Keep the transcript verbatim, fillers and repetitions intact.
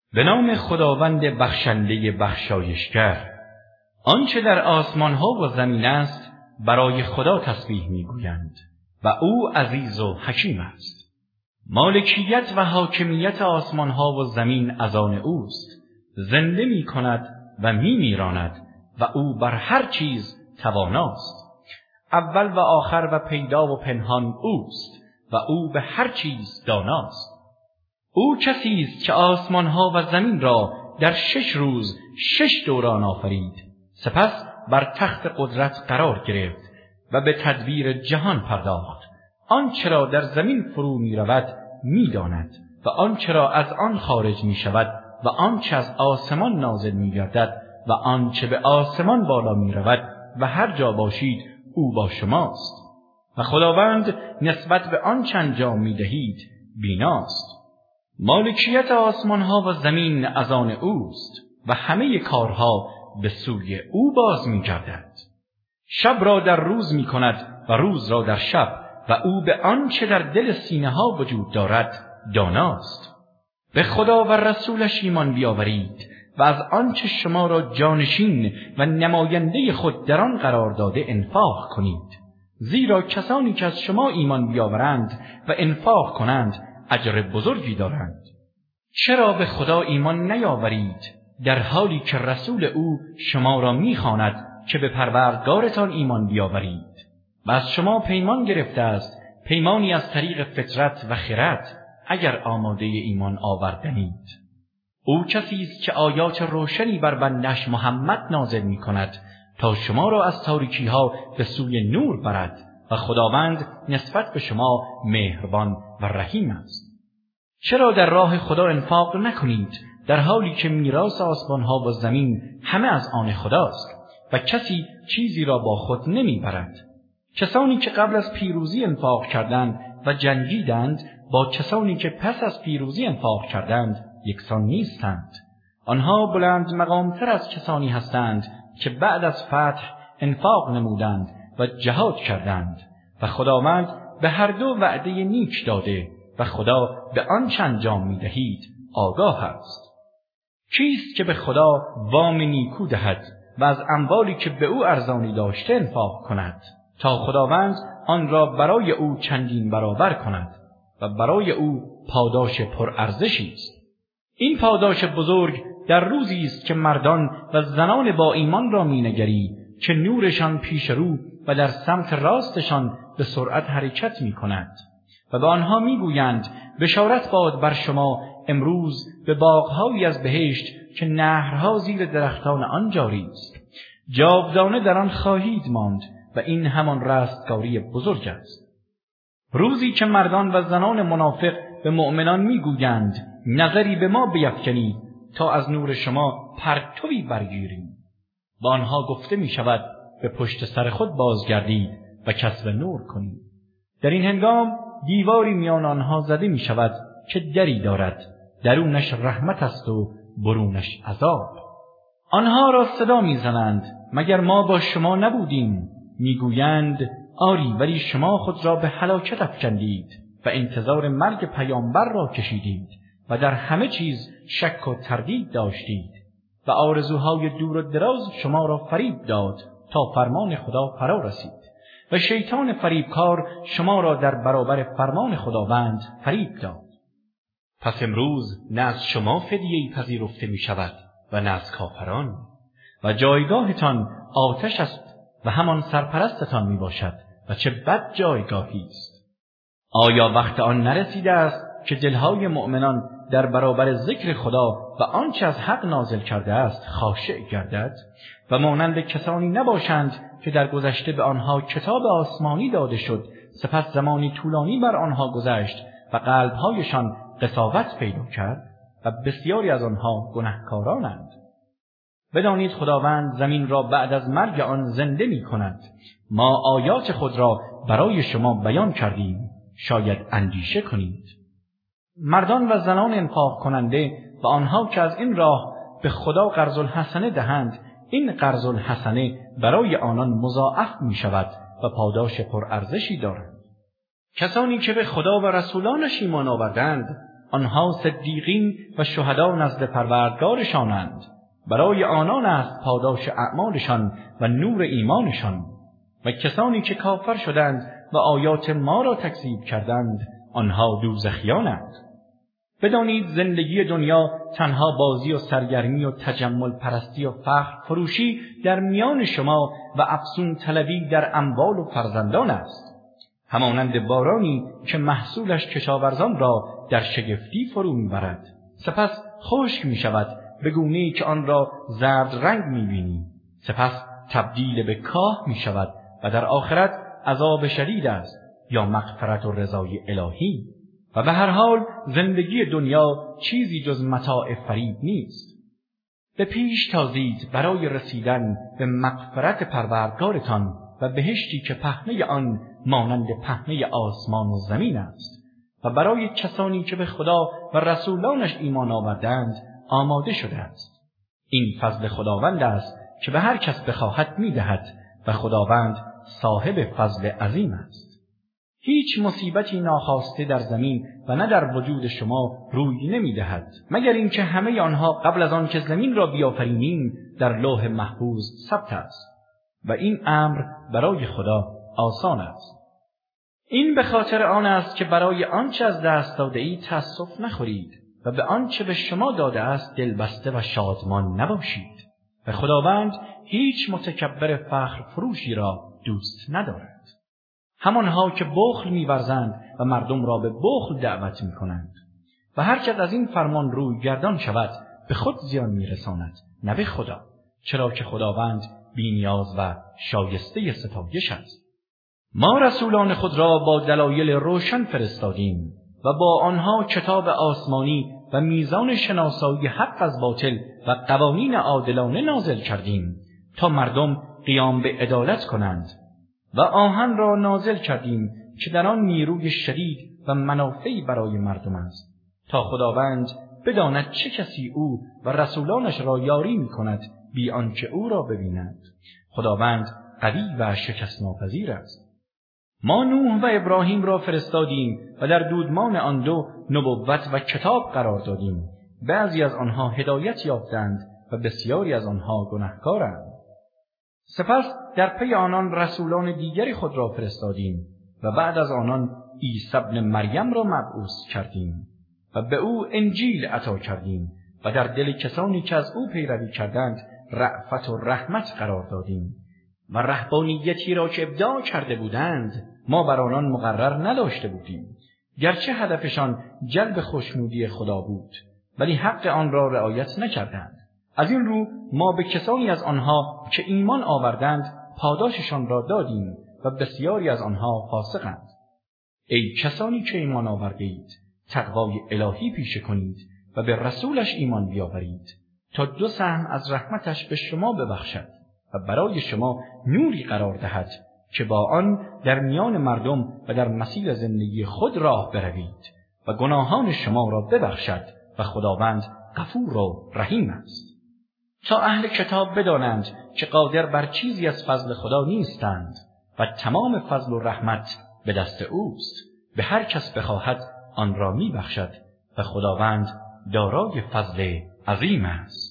به نام خداوند بخشنده بخشایشگر. آنچه در آسمان ها و زمین است برای خدا تسبیح میگویند و او عزیز و حکیم است. مالکیت و حاکمیت آسمان ها و زمین از آن اوست. زنده می کند و می میراند و او بر هر چیز تواناست. اول و آخر و پیدا و پنهان اوست و او به هر چیز داناست. او کسی است که آسمان ها و زمین را در شش روز شش دوران آفرید، سپس بر تخت قدرت قرار گرفت و به تدبیر جهان پرداخت. آنچه را در زمین فرو می رود می داند و آنچه را از آن خارج می شود و آنچه از آسمان نازل می گردد و آنچه به آسمان بالا می رود و هر جا باشید او با شماست و خداوند نسبت به آنچه انجام می دهید بیناست. مالکیت آسمان ها و زمین از آن اوست و همه کارها به سوی او باز می گردد. شب را در روز می کند و روز را در شب و او به آنچه در دل سینه ها وجود دارد داناست. به خدا و رسولش ایمان بیاورید و از آنچه شما را جانشین و نماینده خود در آن قرار داده انفاق کنید، زیرا کسانی که از شما ایمان بیاورند و انفاق کنند اجر بزرگی دارند. چرا به خدا ایمان نیاورید در حالی که رسول او شما را میخواند که به پروردگارتان ایمان بیاورید و از شما پیمان گرفته است، پیمانی از طریق فطرت و خرد، اگر آماده ایمان آوردنید. او کسی است که آیات روشنی بر بندش محمد نازل می کند تا شما را از تاریکی ها به سوی نور برد و خداوند نسبت به شما مهربان و رحیم است. چرا در راه خدا انفاق نکنید در حالی که میراث آسمان ها و زمین همه از آن خداست و کسی چیزی را با خود نمی برد؟ کسانی که قبل از پیروزی انفاق کردند و جنگیدند با کسانی که پس از پیروزی انفاق کردند یکسان نیستند. آنها بلند مقامتر از کسانی هستند که بعد از فتح انفاق نمودند و جهاد کردند و خداوند به هر دو وعده نیک داده و خدا به آنچه انجام می دهید آگاه است. کیست که به خدا وام نیکو دهد و از اموالی که به او ارزانی داشته انفاق کند تا خداوند آن را برای او چندین برابر کند و برای او پاداش پرارزشی است. این پاداش بزرگ در روزی است که مردان و زنان با ایمان را مینگری که نورشان پیش رو و در سمت راستشان به سرعت حرکت می کند و به آنها می گویند بشارت باد بر شما، امروز به باغهایی از بهشت که نهرها زیر درختان آن جاری است، جاودانه در آن خواهید ماند و این همان رستگاری بزرگ است. روزی که مردان و زنان منافق به مؤمنان می گویند نظری به ما بیفکنید تا از نور شما پرتوی برگیریم، با آنها گفته می شود به پشت سر خود بازگردید و کسب نور کنید. در این هنگام دیواری میان آنها زده می شود که دری دارد، درونش رحمت است و برونش عذاب. آنها را صدا می زنند مگر ما با شما نبودیم؟ می گویند آری، ولی شما خود را به هلاکت افکندید و انتظار مرگ پیامبر را کشیدید و در همه چیز شک و تردید داشتید و آرزوهای دور و دراز شما را فریب داد تا فرمان خدا فرا رسید و شیطان فریبکار شما را در برابر فرمان خداوند فریب داد. پس امروز نه از شما فدیه‌ای پذیرفته می شود و نه از کافران و جایگاهتان آتش است و همان سرپرستتان می باشد و چه بد جایگاهی است. آیا وقت آن نرسیده است که دلهای مؤمنان در برابر ذکر خدا و آنچه از حق نازل کرده است خاشع گردد و مانند کسانی نباشند که در گذشته به آنها کتاب آسمانی داده شد، سپس زمانی طولانی بر آنها گذشت و قلبهایشان قساوت پیدا کرد و بسیاری از آنها گناهکارانند. بدانید خداوند زمین را بعد از مرگ آن زنده می کند. ما آیات خود را برای شما بیان کردیم، شاید اندیشه کنید. مردان و زنان انفاق کننده و آنها که از این راه به خدا قرض الحسنه دهند، این قرض الحسنه برای آنان مضاعف می شود و پاداش پرارزشی دارند. کسانی که به خدا و رسولانش ایمان آوردند، آنها صدیقین و شهدا نزد پروردگارشانند. برای آنان است پاداش اعمالشان و نور ایمانشان. و کسانی که کافر شدند و آیات ما را تکذیب کردند، آنها دوزخیانند. بدانید زندگی دنیا تنها بازی و سرگرمی و تجمل پرستی و فخر فروشی در میان شما و افسون طلبی در اموال و فرزندان است. همانند بارانی که محصولش کشاورزان را در شگفتی فرو میبرد، سپس خشک می شود به گونه‌ای که آن را زرد رنگ میبینی، سپس تبدیل به کاه می شود و در آخرت عذاب شدید است یا مغفرت و رضای الهی. و به هر حال زندگی دنیا چیزی جز متاع فریب نیست. به پیش تازید برای رسیدن به مغفرت پروردگارتان و بهشتی که پهنه آن مانند پهنه آسمان و زمین است و برای کسانی که به خدا و رسولانش ایمان آوردند آماده شده است. این فضل خداوند است که به هر کس بخواهد میدهد و خداوند صاحب فضل عظیم است. هیچ مصیبتی ناخواسته در زمین و نه در وجود شما روی نمیدهد مگر اینکه همه آنها قبل از آن که زمین را بیافرینیم در لوح محفوظ ثبت است و این امر برای خدا آسان است. این به خاطر آن است که برای آنچه از دست داده ای تأسف نخورید و به آنچه به شما داده است دلبسته و شادمان نباشید و خداوند هیچ متکبر فخر فروشی را دوست ندارد. همانها که بخل می‌ورزند و مردم را به بخل دعوت می‌کنند و هر کس از این فرمان روی گردان شود به خود زیان می‌رساند نه به خدا، چرا که خداوند بی‌نیاز و شایسته ستایش است. ما رسولان خود را با دلایل روشن فرستادیم و با آنها کتاب آسمانی و میزان شناسایی حق از باطل و قوانین عادلانه نازل کردیم تا مردم قیام به عدالت کنند و آهن را نازل کردیم که در آن نیروی شدید و منافعی برای مردم است تا خداوند بداند چه کسی او و رسولانش را یاری می کند بی آنکه او را ببینند. خداوند قوی و شکست ناپذیر است. ما نوح و ابراهیم را فرستادیم و در دودمان آن دو نبوت و کتاب قرار دادیم. بعضی از آنها هدایت یافتند و بسیاری از آنها گناهکارند. سپس در پی آنان رسولان دیگری خود را فرستادیم و بعد از آنان عیسی ابن مریم را مبعوث کردیم و به او انجیل عطا کردیم و در دل کسانی که از او پیروی کردند رأفت و رحمت قرار دادیم و رهبانیتی را که ابداع کرده بودند ما بر آنان مقرر نداشته بودیم، گرچه هدفشان جلب خوشنودی خدا بود ولی حق آن را رعایت نکردند. از این رو ما به کسانی از آنها که ایمان آوردند پاداششان را دادیم و بسیاری از آنها فاسقند. ای کسانی که ایمان آورده اید، تقوای الهی پیشه کنید و به رسولش ایمان بیاورید تا دو سهم از رحمتش به شما ببخشد و برای شما نوری قرار دهد که با آن در میان مردم و در مسیر زندگی خود راه بروید و گناهان شما را ببخشد و خداوند غفور و رحیم است. تا اهل کتاب بدانند که قادر بر چیزی از فضل خدا نیستند و تمام فضل و رحمت به دست اوست، به هر کس بخواهد آن را می بخشد و خداوند دارای فضل عظیم است.